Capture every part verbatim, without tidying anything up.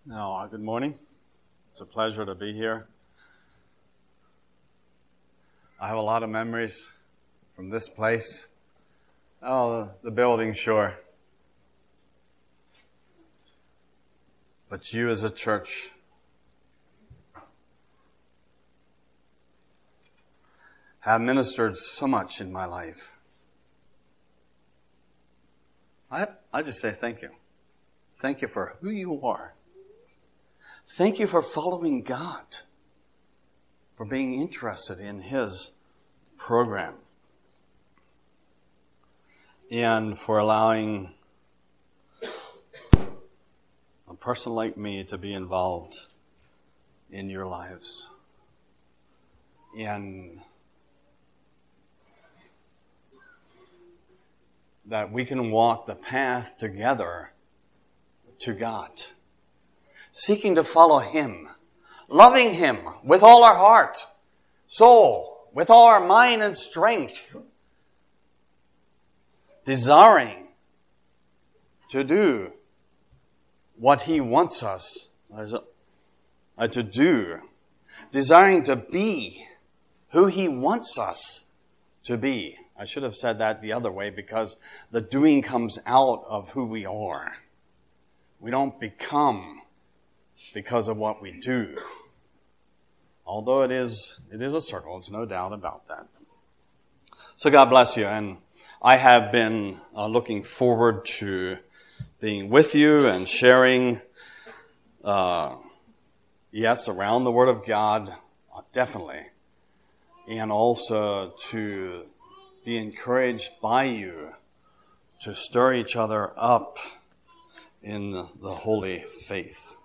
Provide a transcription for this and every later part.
No, good morning. It's a pleasure to be here. I have a lot of memories from this place. Oh, the, the building, sure. But you as a church have ministered so much in my life. I, I just say thank you. Thank you for who you are. Thank you for following God, for being interested in His program, and for allowing a person like me to be involved in your lives. And that we can walk the path together to God, seeking to follow Him, loving Him with all our heart, soul, with all our mind and strength, desiring to do what He wants us to do, desiring to be who He wants us to be. I should have said that the other way, because the doing comes out of who we are. We don't become because of what we do. Although it is it is a circle, there's no doubt about that. So God bless you. And I have been uh, looking forward to being with you and sharing, uh, yes, around the Word of God, uh, definitely. And also to be encouraged by you to stir each other up in the, the holy faith.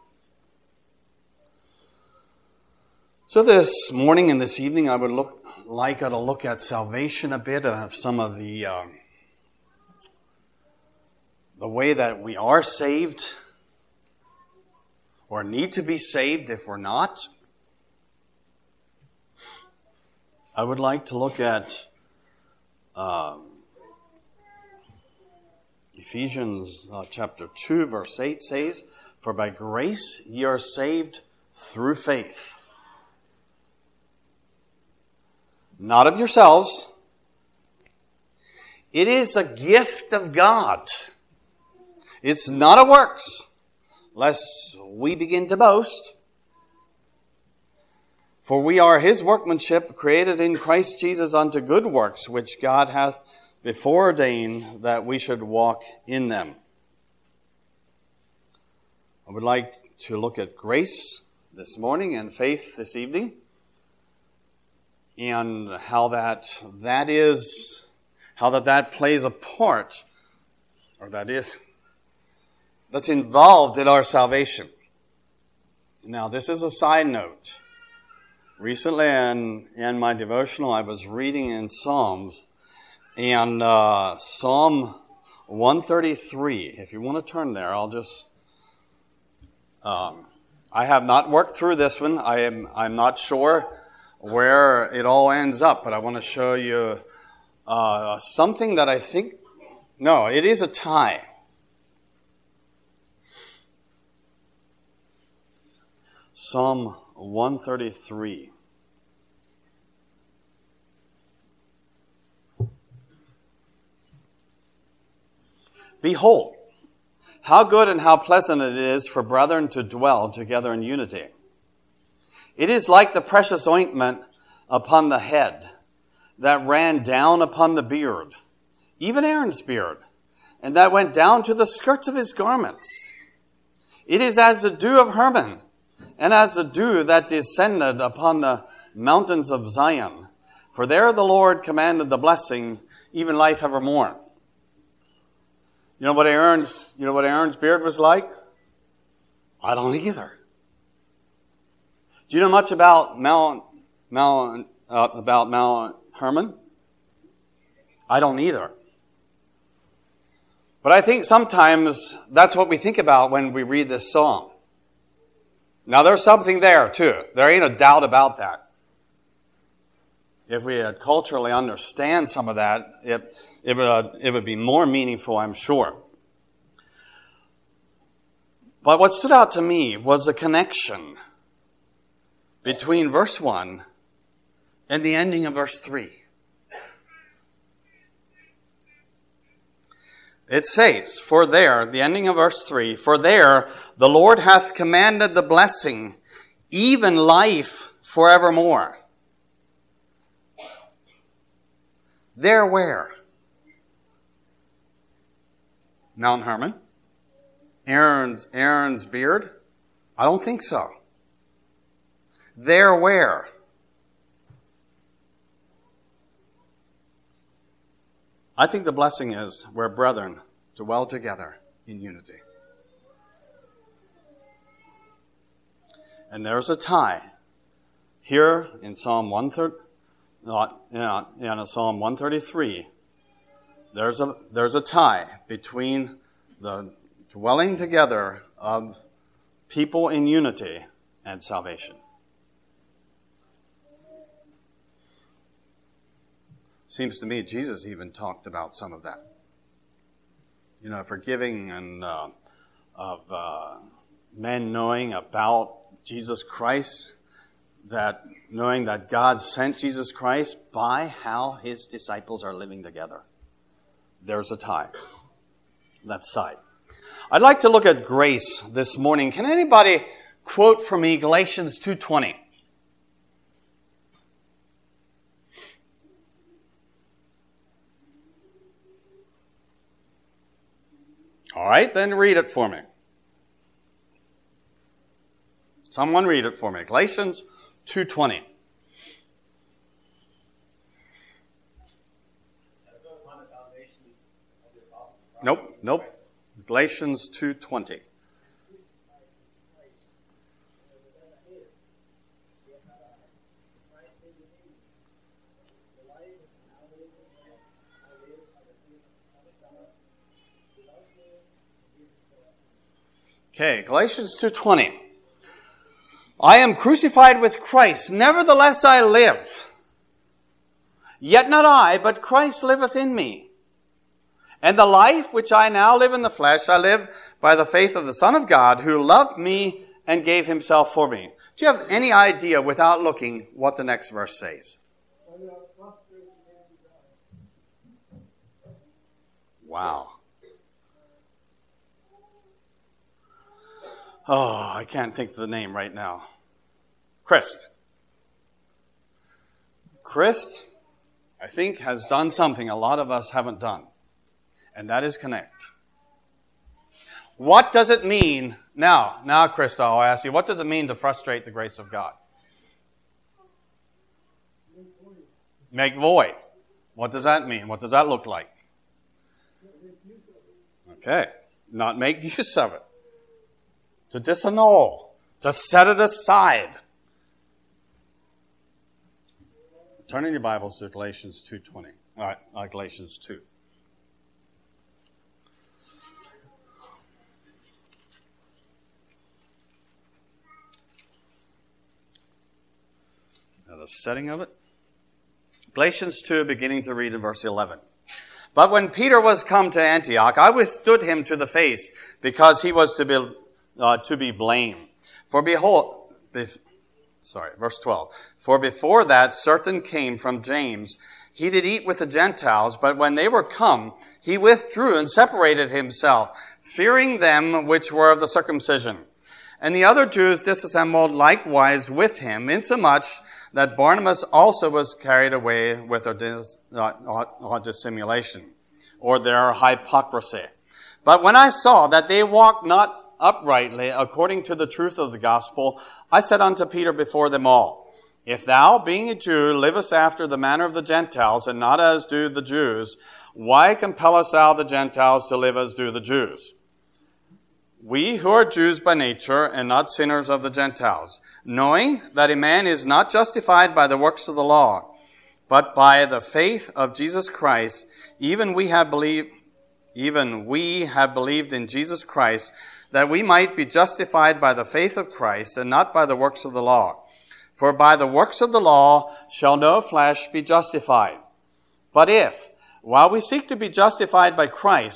So this morning and this evening, I would look like to look at salvation a bit, of some of the uh, the way that we are saved, or need to be saved if we're not. I would like to look at um, Ephesians uh, chapter two, verse eight says, "For by grace ye are saved through faith. Not of yourselves. It is a gift of God. It's not of works, lest we begin to boast. For we are His workmanship, created in Christ Jesus unto good works, which God hath before ordained that we should walk in them." I would like to look at grace this morning and faith this evening, and how that that is, how that that plays a part, or that is, that's involved in our salvation. Now, this is a side note. Recently, in, in my devotional, I was reading in Psalms, and uh, Psalm one thirty-three. If you want to turn there, I'll just. Um, I have not worked through this one. I am. I'm not sure where it all ends up, but I want to show you uh, something that I think. No, it is a tie. Psalm one thirty-three. "Behold, how good and how pleasant it is for brethren to dwell together in unity. It is like the precious ointment upon the head that ran down upon the beard, even Aaron's beard, and that went down to the skirts of his garments. It is as the dew of Hermon, and as the dew that descended upon the mountains of Zion. For there the Lord commanded the blessing, even life evermore." You know what Aaron's, you know what Aaron's beard was like? I don't either. Do you know much about Mount, Mount, uh, about Mount Hermon? I don't either. But I think sometimes that's what we think about when we read this psalm. Now, there's something there, too. There ain't a doubt about that. If we had culturally understand some of that, it, it, would, uh, it would be more meaningful, I'm sure. But what stood out to me was the connection between verse one and the ending of verse three. It says, for there, the ending of verse three, for there the Lord hath commanded the blessing, even life forevermore. There where? Mount Hermon? Aaron's, Aaron's beard? I don't think so. There where? I think the blessing is where brethren dwell together in unity. And there's a tie here in Psalm one thirty, not yeah, in Psalm one thirty-three. There's a there's a tie between the dwelling together of people in unity and salvation. Seems to me Jesus even talked about some of that. You know, forgiving and uh, of uh, men knowing about Jesus Christ, that knowing that God sent Jesus Christ by how his disciples are living together. There's a tie. That's sight. I'd like to look at grace this morning. Can anybody quote for me Galatians two twenty? All right, then read it for me. Someone read it for me. Galatians two twenty. Nope, nope. Galatians two twenty. Okay, Galatians two twenty. I am crucified with Christ, nevertheless I live. Yet not I, but Christ liveth in me. And the life which I now live in the flesh, I live by the faith of the Son of God, who loved me and gave himself for me. Do you have any idea, without looking, what the next verse says? Wow. Oh, I can't think of the name right now. Christ. Christ, I think, has done something a lot of us haven't done. And that is connect. What does it mean? Now, now, Christ, I'll ask you, what does it mean to frustrate the grace of God? Make void. What does that mean? What does that look like? Okay. Not make use of it. To disannul. To set it aside. Turn in your Bibles to Galatians two twenty. All right, uh, Galatians two. Now the setting of it. Galatians two, beginning to read in verse eleven. But when Peter was come to Antioch, I withstood him to the face, because he was to be uh, to be blamed. For behold, bef- sorry, verse twelve. For before that certain came from James. He did eat with the Gentiles, but when they were come, he withdrew and separated himself, fearing them which were of the circumcision. And the other Jews disassembled likewise with him, insomuch that Barnabas also was carried away with their dis, uh, uh, dissimulation, or their hypocrisy. But when I saw that they walked not uprightly according to the truth of the gospel, I said unto Peter before them all, If thou, being a Jew, livest after the manner of the Gentiles, and not as do the Jews, why compellest thou the Gentiles to live as do the Jews? We who are Jews by nature, and not sinners of the Gentiles, knowing that a man is not justified by the works of the law, but by the faith of Jesus Christ, even we have believed, even we have believed in Jesus Christ, that we might be justified by the faith of Christ, and not by the works of the law. For by the works of the law shall no flesh be justified. But if, while we seek to be justified by Christ,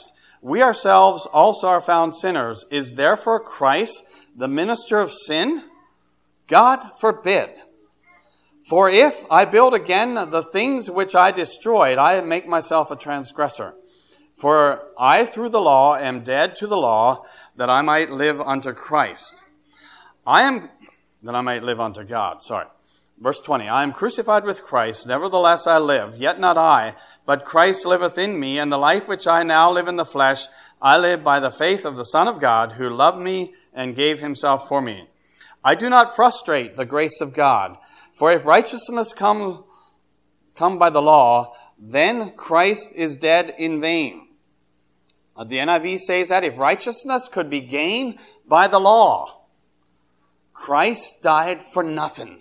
we ourselves also are found sinners. Is therefore Christ the minister of sin? God forbid. For if I build again the things which I destroyed, I make myself a transgressor. For I through the law am dead to the law, that I might live unto Christ. I am, that I might live unto God, sorry. Verse twenty, I am crucified with Christ, nevertheless I live, yet not I, but Christ liveth in me, and the life which I now live in the flesh, I live by the faith of the Son of God, who loved me and gave himself for me. I do not frustrate the grace of God, for if righteousness come, come by the law, then Christ is dead in vain. The N I V says that if righteousness could be gained by the law, Christ died for nothing.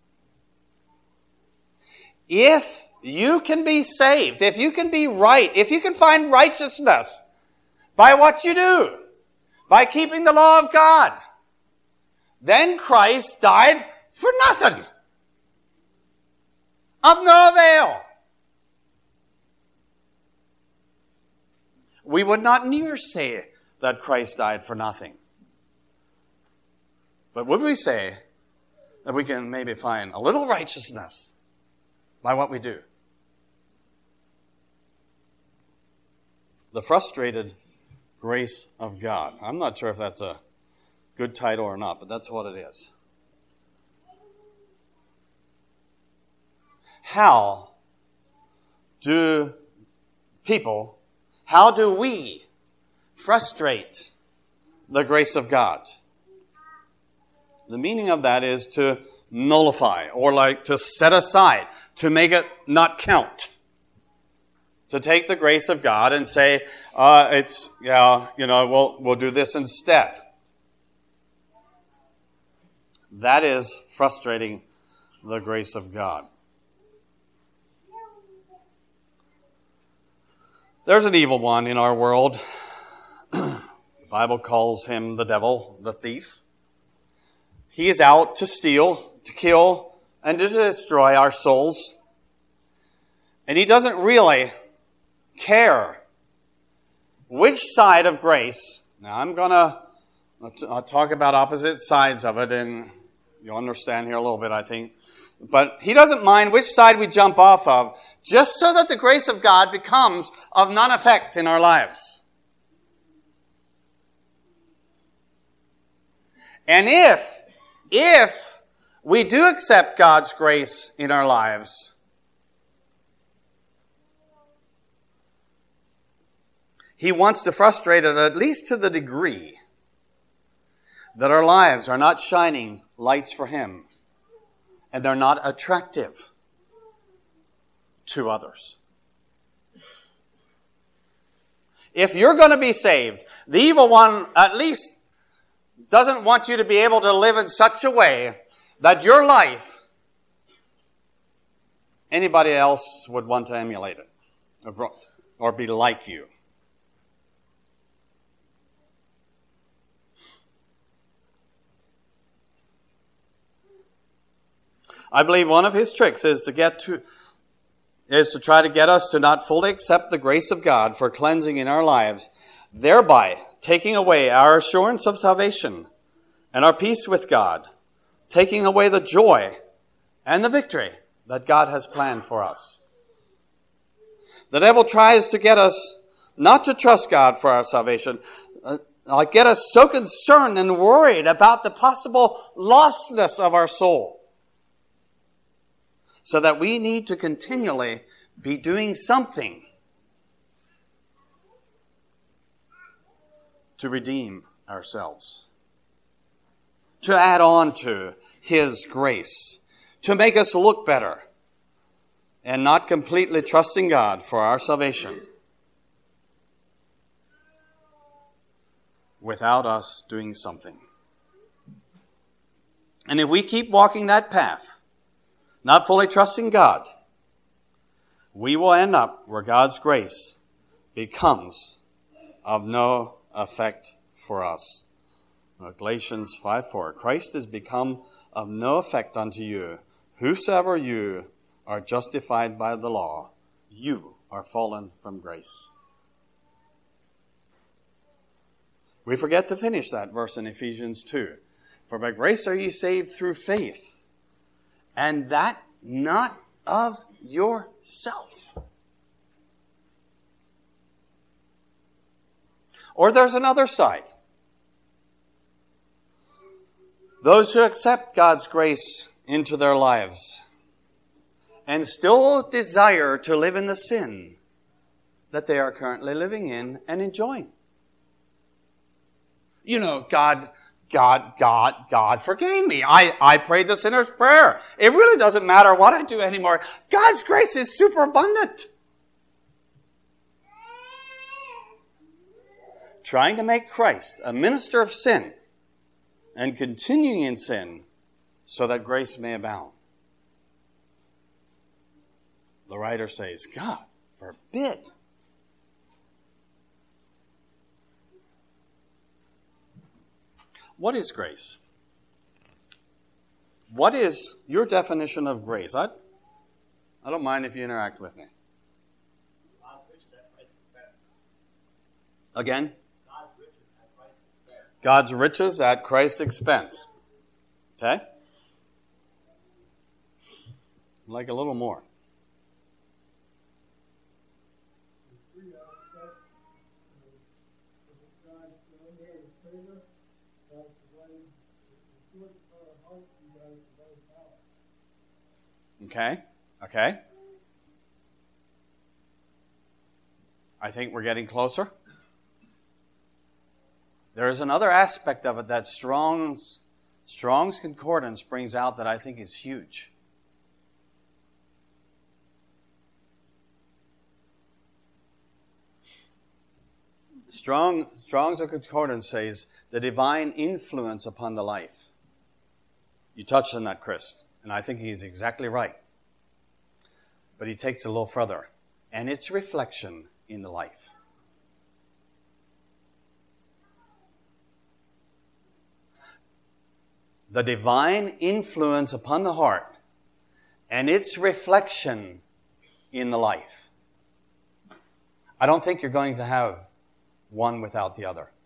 If you can be saved, if you can be right, if you can find righteousness by what you do, by keeping the law of God, then Christ died for nothing, of no avail. We would not near say that Christ died for nothing. But would we say that we can maybe find a little righteousness by what we do? The frustrated grace of God. I'm not sure if that's a good title or not, but that's what it is. How do people, how do we frustrate the grace of God? The meaning of that is to nullify, or like to set aside, to make it not count. To take the grace of God and say, uh, it's, yeah, you know, we'll, we'll do this instead. That is frustrating the grace of God. There's an evil one in our world. The Bible calls him the devil, the thief. He is out to steal, to kill, and to destroy our souls. And he doesn't really care which side of grace. Now I'm going to I'll talk about opposite sides of it, and you'll understand here a little bit, I think. But he doesn't mind which side we jump off of, just so that the grace of God becomes of none effect in our lives. And if, if we do accept God's grace in our lives, he wants to frustrate it at least to the degree that our lives are not shining lights for him and they're not attractive to others. If you're going to be saved, the evil one at least doesn't want you to be able to live in such a way that your life, anybody else would want to emulate it or, or be like you. I believe one of his tricks is to get to is to try to get us to not fully accept the grace of God for cleansing in our lives, thereby taking away our assurance of salvation and our peace with God, taking away the joy and the victory that God has planned for us. The devil tries to get us not to trust God for our salvation, uh, get us so concerned and worried about the possible lostness of our soul, so that we need to continually be doing something to redeem ourselves, to add on to his grace, to make us look better, and not completely trusting God for our salvation without us doing something. And if we keep walking that path, not fully trusting God, we will end up where God's grace becomes of no effect for us. Galatians five four, Christ is become of no effect unto you. Whosoever you are justified by the law, you are fallen from grace. We forget to finish that verse in Ephesians two. For by grace are ye saved through faith, and that not of yourself. Or there's another side. Those who accept God's grace into their lives and still desire to live in the sin that they are currently living in and enjoying. You know, God, God, God, God forgave me. I, I prayed the sinner's prayer. It really doesn't matter what I do anymore. God's grace is super abundant. Trying to make Christ a minister of sin and continuing in sin so that grace may abound. The writer says, God forbid. What is grace? What is your definition of grace? I, I don't mind if you interact with me. Again? God's riches at Christ's expense. Okay? Like a little more. Okay? Okay? I think we're getting closer. There is another aspect of it that Strong's, Strong's Concordance brings out that I think is huge. Strong, Strong's Concordance says the divine influence upon the life. You touched on that, Chris, and I think he's exactly right. But he takes it a little further, and its reflection in the life. The divine influence upon the heart and its reflection in the life. I don't think you're going to have one without the other.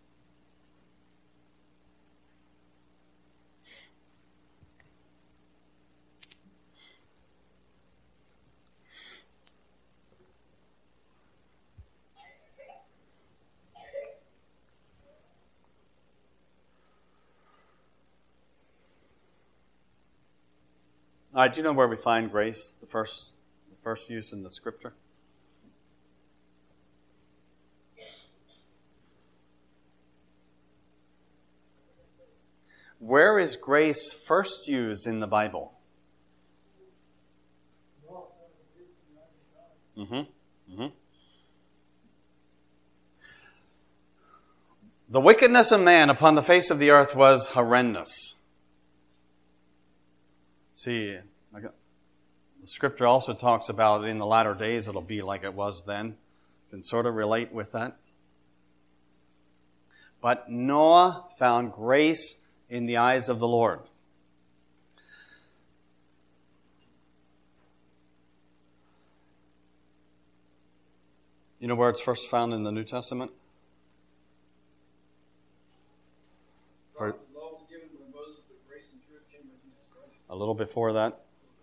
All right, do you know where we find grace, the first, the first use in the Scripture? Where is grace first used in the Bible? Mm-hmm. Mm-hmm. The wickedness of man upon the face of the earth was horrendous. See, the Scripture also talks about in the latter days it'll be like it was then. Can sort of relate with that. But Noah found grace in the eyes of the Lord. You know where it's first found in the New Testament? For a little before that.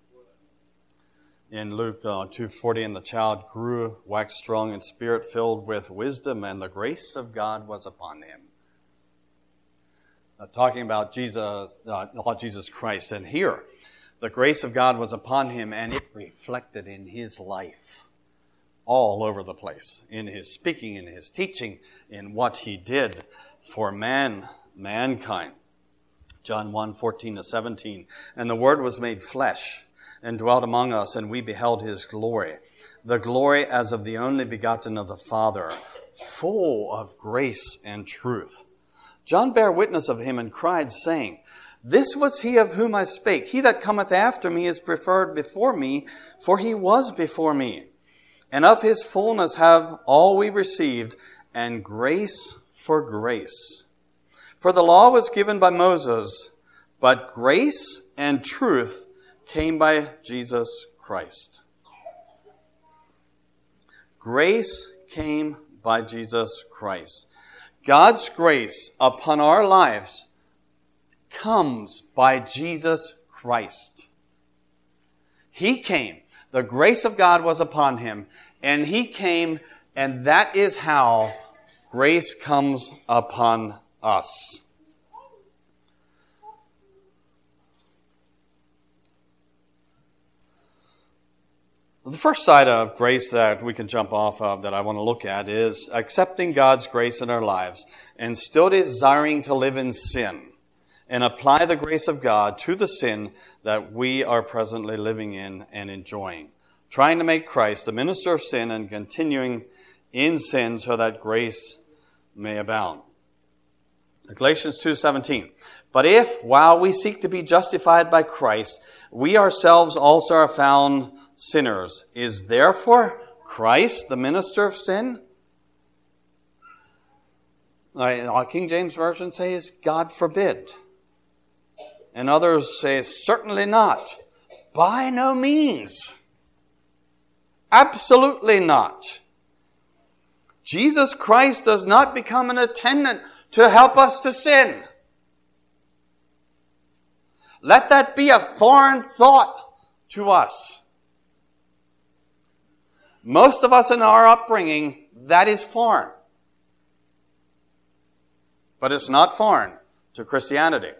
In Luke uh, two forty, and the child grew, waxed strong in spirit, filled with wisdom, and the grace of God was upon him. Uh, talking about Jesus, uh, about Jesus Christ. And here, the grace of God was upon him, and it reflected in his life all over the place, in his speaking, in his teaching, in what he did for man, mankind. John one, fourteen to seventeen. And the Word was made flesh and dwelt among us, and we beheld his glory, the glory as of the only begotten of the Father, full of grace and truth. John bare witness of him and cried, saying, This was he of whom I spake. He that cometh after me is preferred before me, for he was before me. And of his fullness have all we received, and grace for grace. For the law was given by Moses, but grace and truth came by Jesus Christ. Grace came by Jesus Christ. God's grace upon our lives comes by Jesus Christ. He came. The grace of God was upon him, and he came, and that is how grace comes upon us. The first side of grace that we can jump off of that I want to look at is accepting God's grace in our lives and still desiring to live in sin and apply the grace of God to the sin that we are presently living in and enjoying. Trying to make Christ the minister of sin and continuing in sin so that grace may abound. Galatians two seventeen. But if, while we seek to be justified by Christ, we ourselves also are found sinners, is therefore Christ the minister of sin? Our King James Version says, God forbid. And others say, certainly not. By no means. Absolutely not. Jesus Christ does not become an attendant to help us to sin. Let that be a foreign thought to us. Most of us in our upbringing, that is foreign. But it's not foreign to Christianity.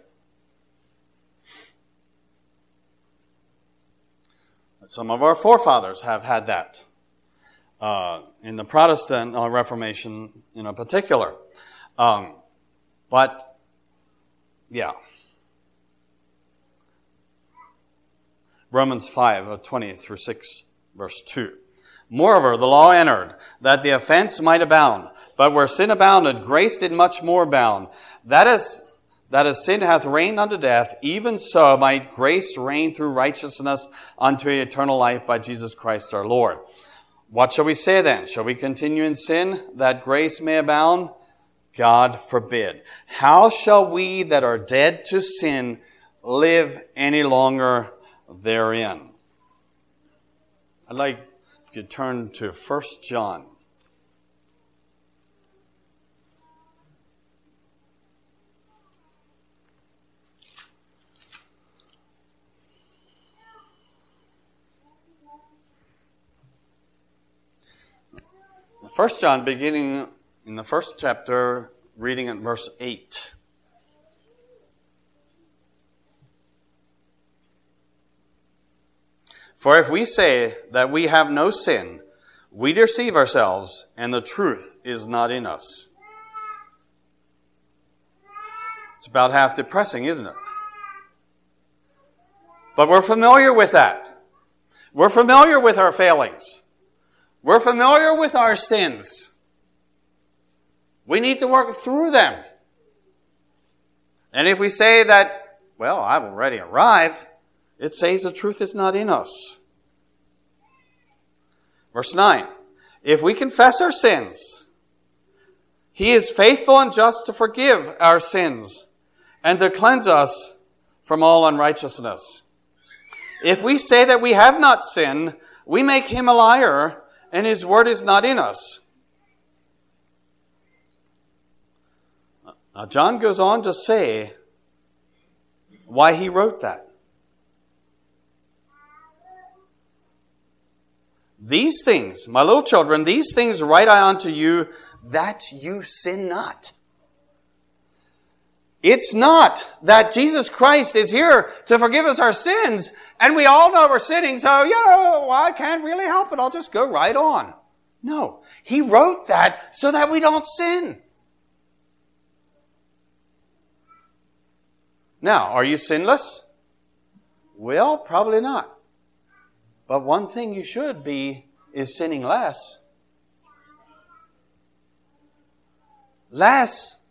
Some of our forefathers have had that. Uh, in the Protestant uh, Reformation in a particular. Um, but, yeah. Romans five, twenty through six, verse two. Moreover, the law entered, that the offense might abound. But where sin abounded, grace did much more abound. That is, that as sin hath reigned unto death, even so might grace reign through righteousness unto eternal life by Jesus Christ our Lord. What shall we say then? Shall we continue in sin, that grace may abound? God forbid. How shall we that are dead to sin live any longer therein? I'd like if you turn to First John. First John, beginning in the first chapter, reading at verse eight. For if we say that we have no sin, we deceive ourselves, and the truth is not in us. It's about half depressing, isn't it? But we're familiar with that. We're familiar with our failings. We're familiar with our sins. We need to work through them. And if we say that, well, I've already arrived, it says the truth is not in us. Verse nine. If we confess our sins, He is faithful and just to forgive our sins and to cleanse us from all unrighteousness. If we say that we have not sinned, we make Him a liar, and His word is not in us. Now, John goes on to say why he wrote that. These things, my little children, these things write I unto you, that you sin not. It's not that Jesus Christ is here to forgive us our sins, and we all know we're sinning, so, you know, I can't really help it. I'll just go right on. No. He wrote that so that we don't sin. Now, are you sinless? Well, probably not. But one thing you should be is sinning less. Less.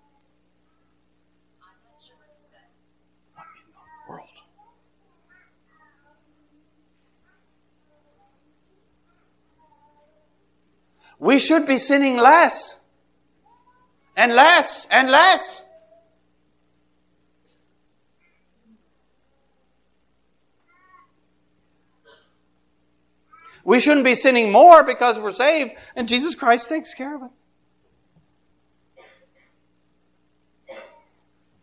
What in the world? We should be sinning less. And less. And less. We shouldn't be sinning more because we're saved and Jesus Christ takes care of it.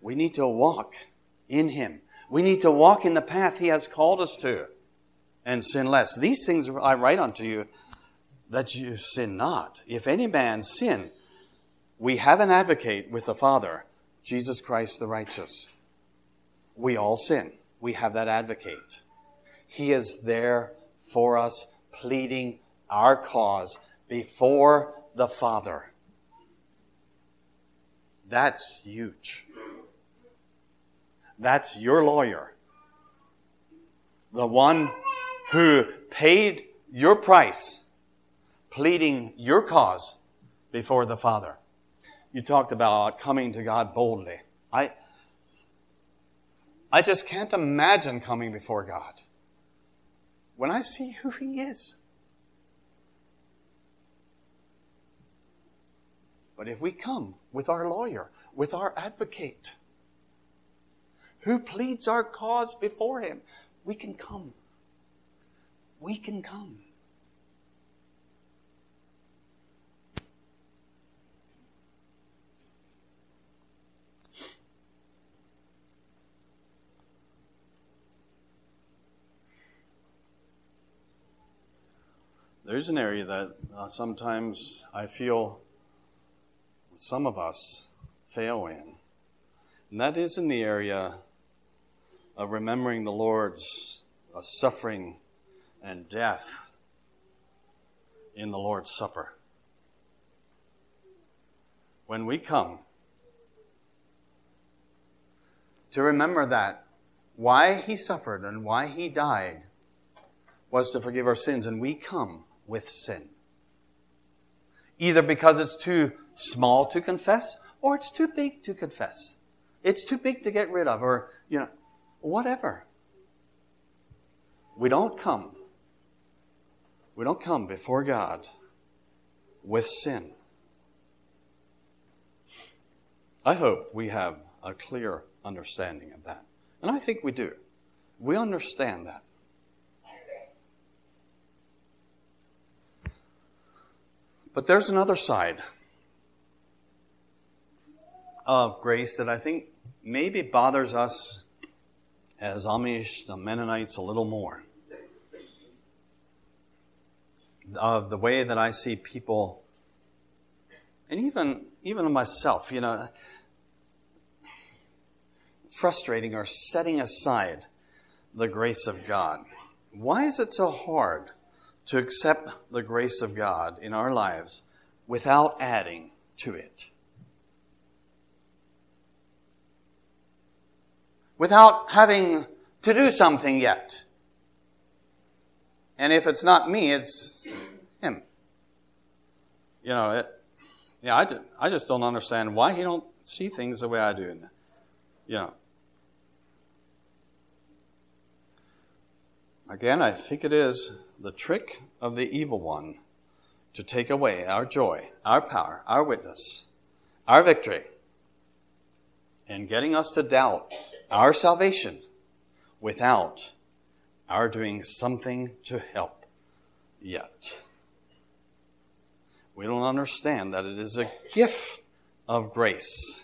We need to walk in Him. We need to walk in the path He has called us to and sin less. These things I write unto you that you sin not. If any man sin, we have an advocate with the Father, Jesus Christ the righteous. We all sin. We have that advocate. He is there for us, pleading our cause before the Father. That's huge. That's your lawyer. The one who paid your price, pleading your cause before the Father. You talked about coming to God boldly. I, I just can't imagine coming before God when I see who He is. But if we come with our lawyer, with our advocate, who pleads our cause before Him, we can come. We can come. There's an area that uh, sometimes I feel some of us fail in, and that is in the area of remembering the Lord's uh, suffering and death in the Lord's Supper. When we come to remember that why He suffered and why He died was to forgive our sins, and we come with sin. Either because it's too small to confess, or it's too big to confess. It's too big to get rid of, or, you know, whatever. We don't come. We don't come before God with sin. I hope we have a clear understanding of that. And I think we do. We understand that. But there's another side of grace that I think maybe bothers us as Amish, the Mennonites, a little more. Of the way that I see people, and even even myself, you know, frustrating or setting aside the grace of God. Why is it so hard to accept the grace of God in our lives without adding to it? Without having to do something yet. And if it's not me, it's Him. You know, it, yeah, I just, I just don't understand why He don't see things the way I do. You know. Again, I think it is the trick of the evil one to take away our joy, our power, our witness, our victory, and getting us to doubt our salvation without our doing something to help yet. We don't understand that it is a gift of grace.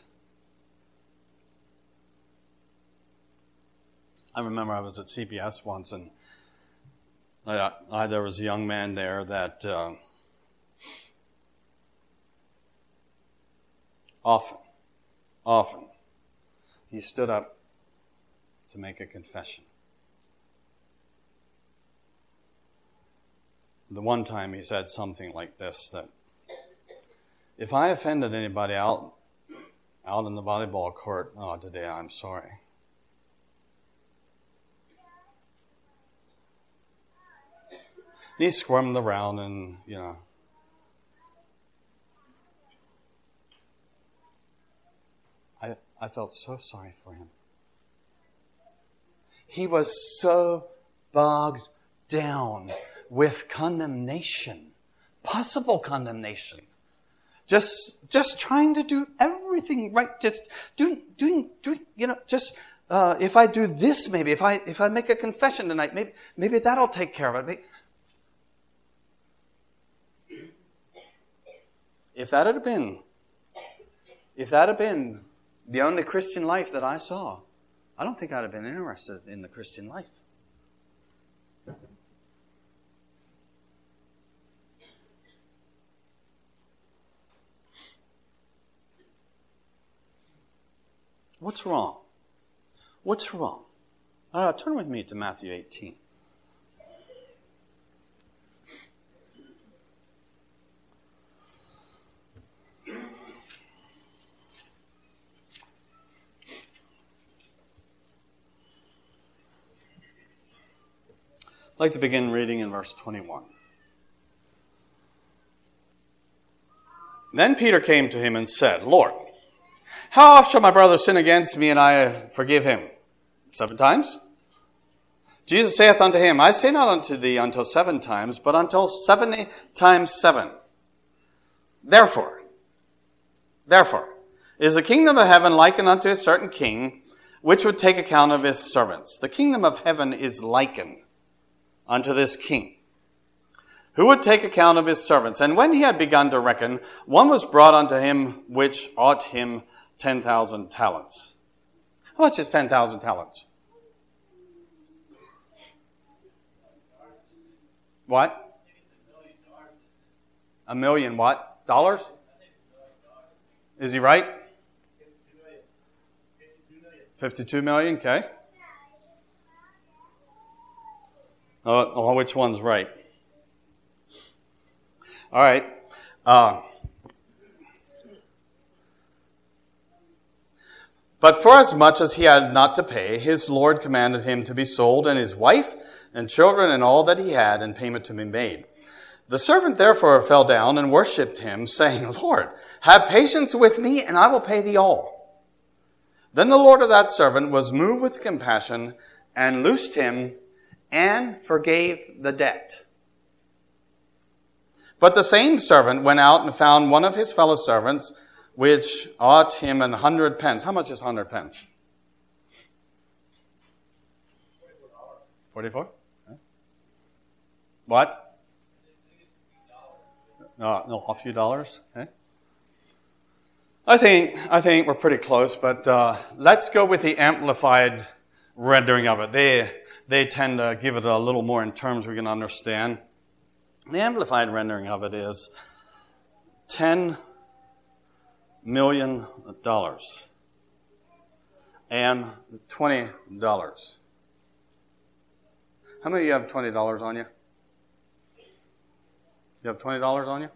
I remember I was at C B S once, and I, I, there was a young man there that uh, often, often, he stood up to make a confession. The one time he said something like this, that if I offended anybody out, out in the volleyball court, oh, today I'm sorry. And he squirmed around and, you know. I I felt so sorry for him. He was so bogged down with condemnation, possible condemnation. Just just trying to do everything right, just doing doing doing you know, just uh, if I do this, maybe if I if I make a confession tonight, maybe maybe that'll take care of it. Maybe, If that had been, if that had been the only Christian life that I saw, I don't think I'd have been interested in the Christian life. What's wrong? What's wrong? Uh, turn with me to Matthew eighteen. I'd like to begin reading in verse twenty-one. Then Peter came to him and said, Lord, how oft shall my brother sin against me and I forgive him? Seven times? Jesus saith unto him, I say not unto thee until seven times, but until seventy times seven. Therefore, therefore, is the kingdom of heaven likened unto a certain king, which would take account of his servants. The kingdom of heaven is likened unto this king, who would take account of his servants. And when he had begun to reckon, one was brought unto him which ought him ten thousand talents. How much is ten thousand talents? What? A million what? Dollars? Is he right? fifty-two million, okay. Oh, oh, which one's right? All right. Uh, but for as much as he had not to pay, his Lord commanded him to be sold, and his wife and children and all that he had, and payment to be made. The servant therefore fell down and worshipped him, saying, Lord, have patience with me, and I will pay thee all. Then the Lord of that servant was moved with compassion, and loosed him, and forgave the debt. But the same servant went out and found one of his fellow servants, which ought him an hundred pence. How much is hundred pence? Forty-four. Okay. What? No, no, a few dollars. Okay. I think I think we're pretty close, but uh, let's go with the amplified rendering of it. They they tend to give it a little more in terms we can understand. The amplified rendering of it is ten million dollars and twenty dollars. How many of you have twenty dollars on you? You have twenty dollars on you?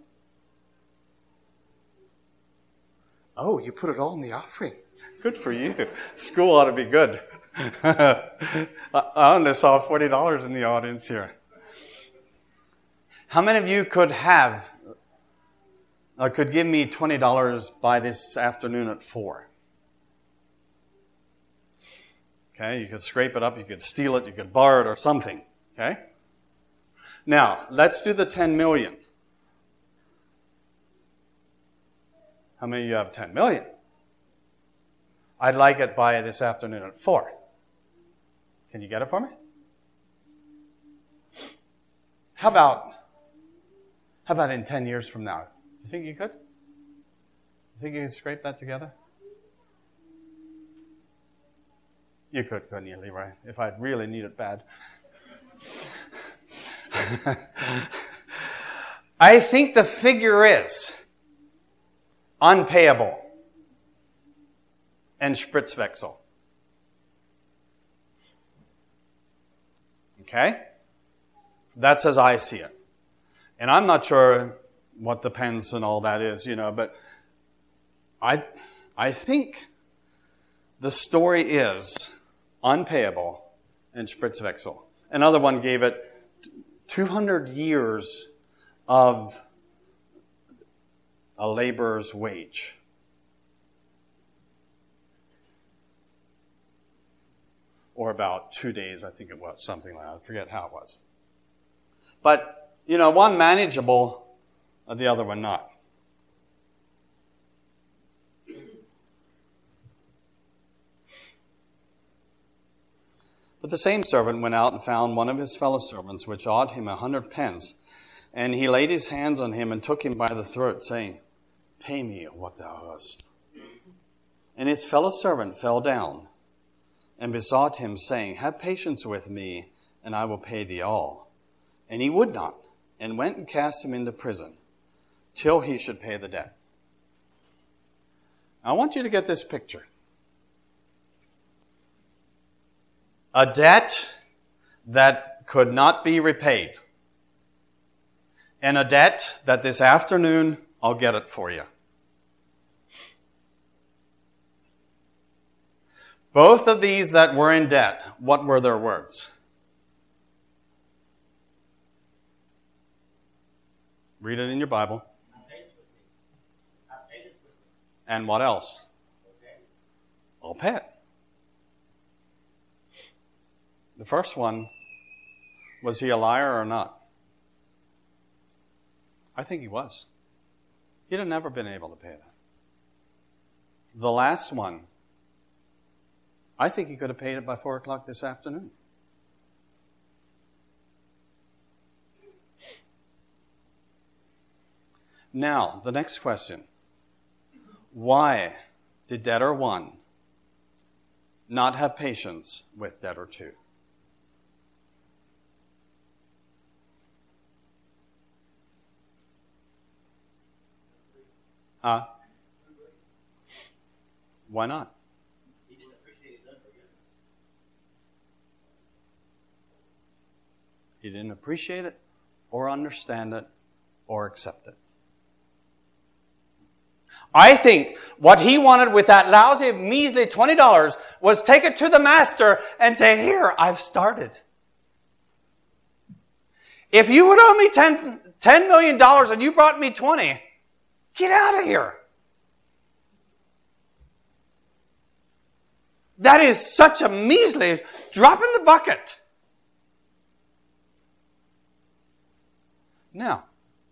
Oh, you put it all in the offering. Good for you. School ought to be good. I only saw forty dollars in the audience here. How many of you could have, or could give me twenty dollars by this afternoon at four? Okay, you could scrape it up, you could steal it, you could borrow it or something. Okay? Now, let's do the ten million. How many of you have ten million? I'd like it by this afternoon at four. Can you get it for me? How about, how about in ten years from now? Do you think you could? You think you could scrape that together? You could, couldn't you, Leroy? If I really need it bad. I think the figure is unpayable and Spritzwechsel. Okay? That's as I see it. And I'm not sure what the pence and all that is, you know, but I, I think the story is unpayable and Spritzwechsel. Another one gave it two hundred years of a laborer's wage. Or about two days, I think it was, something like that. I forget how it was. But, you know, one manageable, the other one not. But the same servant went out and found one of his fellow servants, which owed him a hundred pence. And he laid his hands on him and took him by the throat, saying, Pay me what thou hast. And his fellow servant fell down and besought him, saying, Have patience with me, and I will pay thee all. And he would not, and went and cast him into prison, till he should pay the debt. I want you to get this picture. A debt that could not be repaid. And a debt that this afternoon, I'll get it for you. Both of these that were in debt, what were their words? Read it in your Bible. And what else? I'll pay it. The first one, was he a liar or not? I think he was. He'd have never been able to pay that. The last one, I think he could have paid it by four o'clock this afternoon. Now, the next question. Why did debtor one not have patience with debtor two? Huh? Why not? He didn't appreciate his unforgiveness. He didn't appreciate it, or understand it, or accept it. I think what he wanted with that lousy, measly twenty dollars was take it to the master and say, Here, I've started. If you would owe me ten million dollars and you brought me twenty, get out of here. That is such a measly drop in the bucket. Now,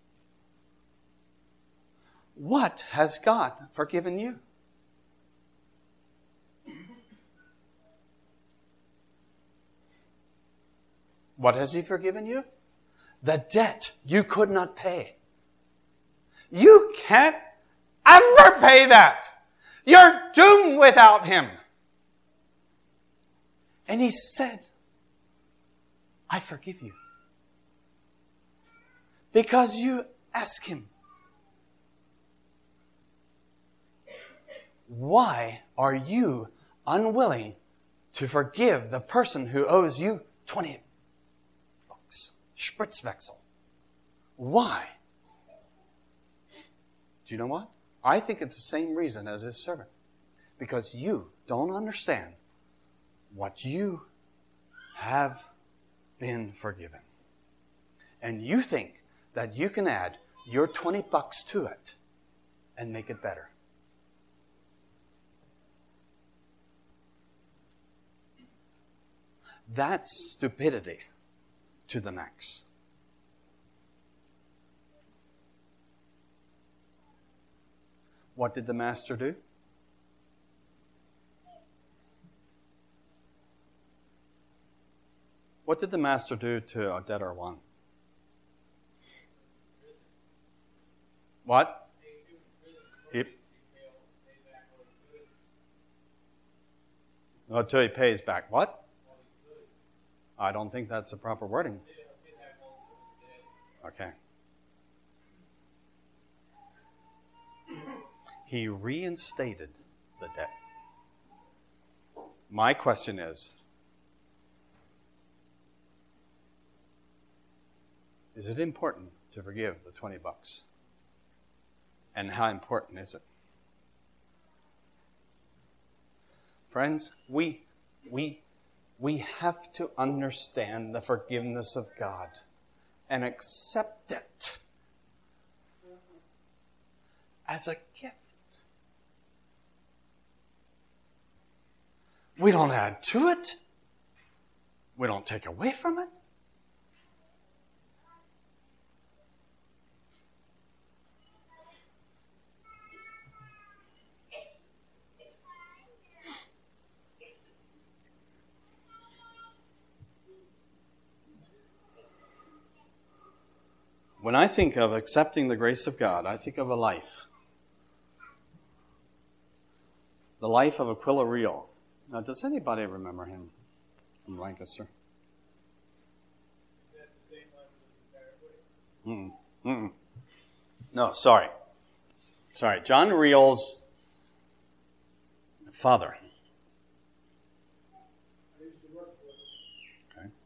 what has God forgiven you? What has He forgiven you? The debt you could not pay. You can't ever pay that. You're doomed without Him. And He said, I forgive you. Because you ask Him. Why are you unwilling to forgive the person who owes you twenty bucks? Spritzwechsel. Why? Do you know what? I think it's the same reason as his servant. Because you don't understand what you have been forgiven. And you think that you can add your twenty bucks to it and make it better. That's stupidity to the max. What did the master do? What did the master do to a debtor one? What? He, until he pays back what? I don't think that's the proper wording. Okay. He reinstated the debt. My question is, is it important to forgive the twenty bucks? And how important is it? Friends, we, we, we have to understand the forgiveness of God and accept it as a gift. We don't add to it. We don't take away from it. When I think of accepting the grace of God, I think of a life The Life of Aquila Real. Now, does anybody remember him from Lancaster? Is that the same one as the Mm-mm. Mm-mm. No, sorry. Sorry. John Real's father. I used to work with him. Okay.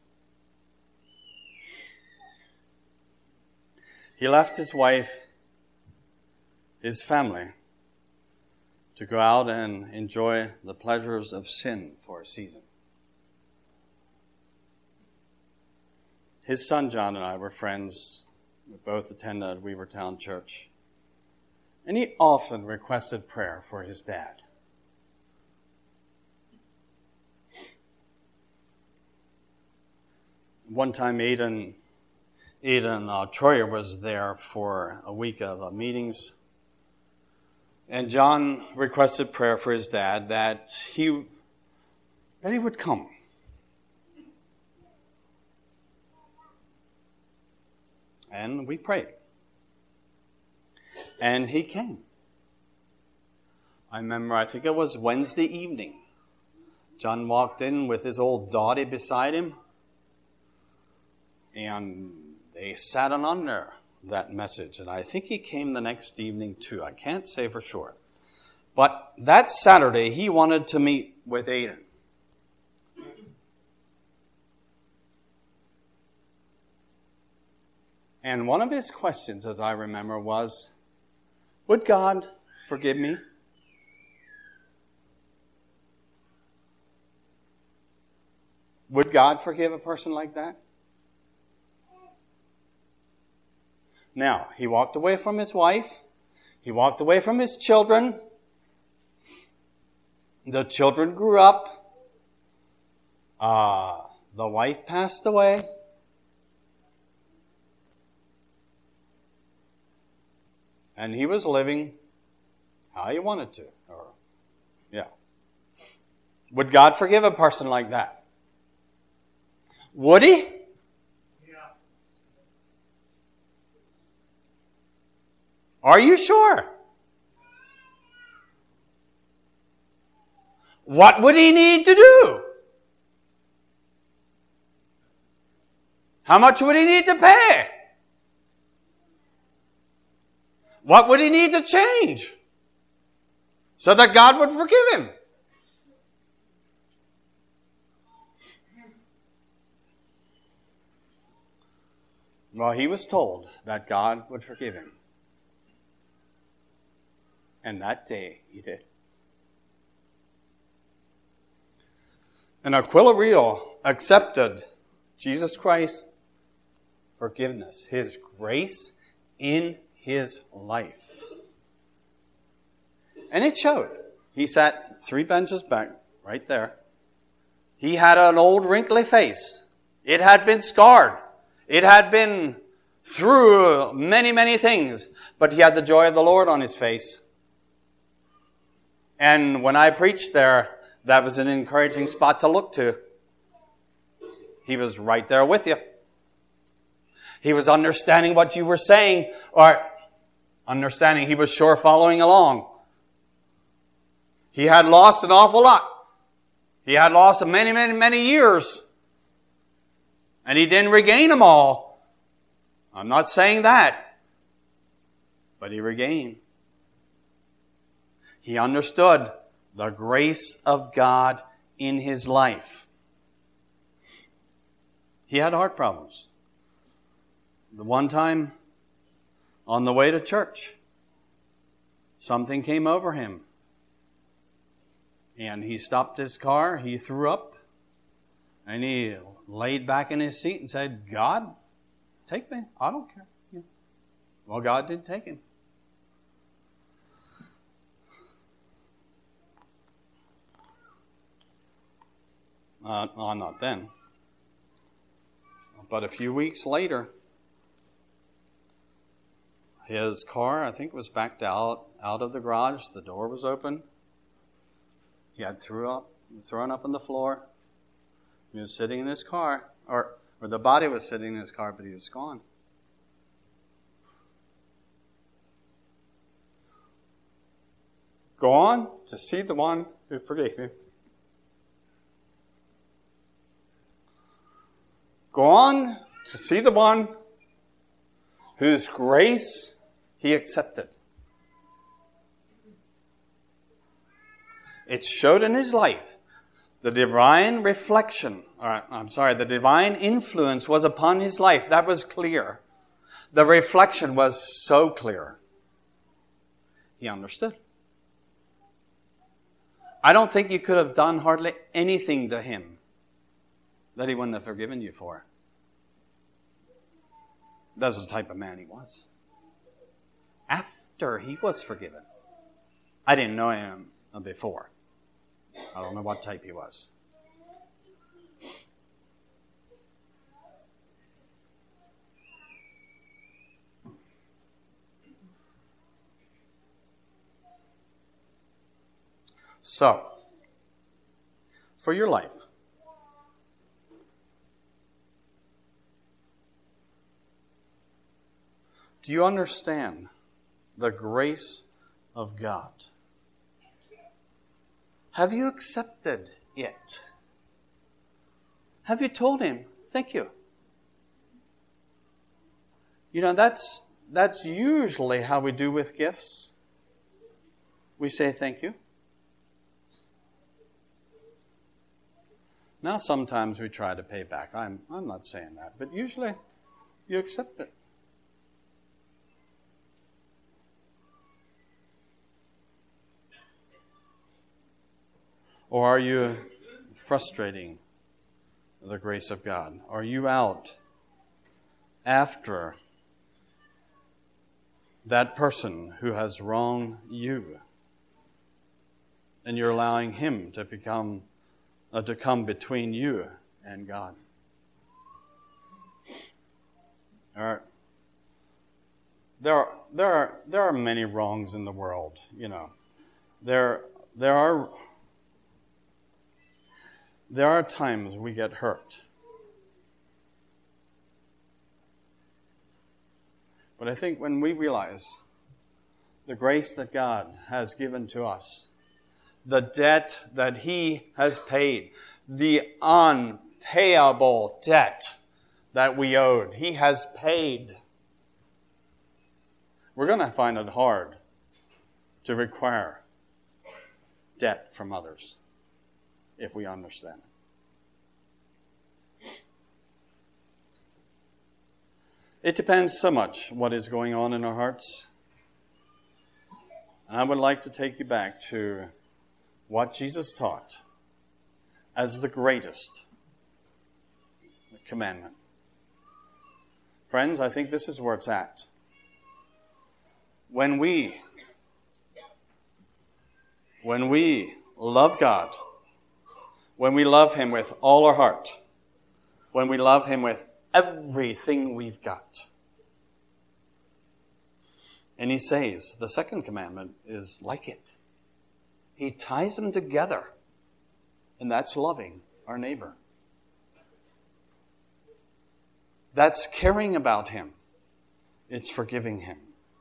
He left his wife, his family, to go out and enjoy the pleasures of sin for a season. His son John and I were friends. We both attended Weavertown Church. And he often requested prayer for his dad. One time Aidan, Aidan uh, Troyer was there for a week of uh, meetings. And John requested prayer for his dad that he, that he would come. And we prayed. And he came. I remember, I think it was Wednesday evening. John walked in with his old Dottie beside him. And they sat on under that message. And I think he came the next evening too. I can't say for sure. But that Saturday, he wanted to meet with Aidan. And one of his questions, as I remember, was, would God forgive me? Would God forgive a person like that? Now, he walked away from his wife. He walked away from his children. The children grew up. Uh, the wife passed away. And he was living how he wanted to. Or, yeah. Would God forgive a person like that? Would he? Yeah. Are you sure? What would he need to do? How much would he need to pay? What would he need to change so that God would forgive him? Well, he was told that God would forgive him. And that day he did. And Aquila Real accepted Jesus Christ's forgiveness, His grace in his life. And it showed. He sat three benches back, right there. He had an old wrinkly face. It had been scarred. It had been through many, many things. But he had the joy of the Lord on his face. And when I preached there, that was an encouraging spot to look to. He was right there with you. He was understanding what you were saying, or understanding, he was sure following along. He had lost an awful lot. He had lost many, many, many years. And he didn't regain them all. I'm not saying that. But he regained. He understood the grace of God in his life. He had heart problems. The one time, on the way to church, something came over him. And he stopped his car, he threw up, and he laid back in his seat and said, God, take me. I don't care. Yeah. Well, God did take him. Uh, well, not then. But a few weeks later, his car, I think, was backed out, out of the garage. The door was open. He had threw up, thrown up on the floor. He was sitting in his car, or, or the body was sitting in his car, but he was gone. Go on to see the one who forgave you. Go on to see the one whose grace he accepted. It showed in his life. The divine reflection, or I'm sorry, the divine influence was upon his life. That was clear. The reflection was so clear. He understood. I don't think you could have done hardly anything to him that he wouldn't have forgiven you for. That's the type of man he was. After he was forgiven. I didn't know him before. I don't know what type he was. So, for your life, do you understand the grace of God? Have you accepted it? Have you told him, thank you? You know, that's that's usually how we do with gifts. We say thank you. Now sometimes we try to pay back. I'm I'm not saying that, but usually you accept it. Or are you frustrating the grace of God? Are you out after that person who has wronged you, and you're allowing him to become uh, to come between you and God? All right. There are there are there are many wrongs in the world. You know, there there are. There are times we get hurt. But I think when we realize the grace that God has given to us, the debt that he has paid, the unpayable debt that we owed, he has paid. We're going to find it hard to require debt from others, if we understand it. It depends so much what is going on in our hearts. And I would like to take you back to what Jesus taught as the greatest commandment. Friends, I think this is where it's at. When we, when we love God, when we love him with all our heart, when we love him with everything we've got. And he says, the second commandment is like it. He ties them together. And that's loving our neighbor. That's caring about him. It's forgiving him.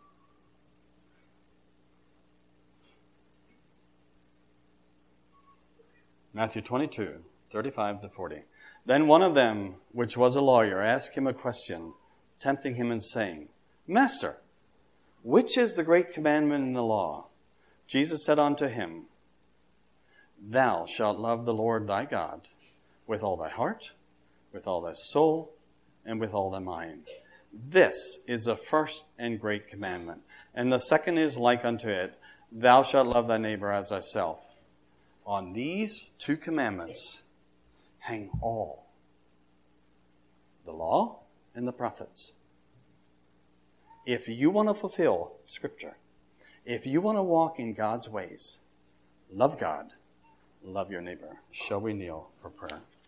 Matthew twenty-two, thirty-five to forty. Then one of them, which was a lawyer, asked him a question, tempting him and saying, Master, which is the great commandment in the law? Jesus said unto him, Thou shalt love the Lord thy God with all thy heart, with all thy soul, and with all thy mind. This is the first and great commandment. And the second is like unto it, Thou shalt love thy neighbor as thyself. On these two commandments hang all, the law and the prophets. If you want to fulfill Scripture, if you want to walk in God's ways, love God, love your neighbor. Shall we kneel for prayer?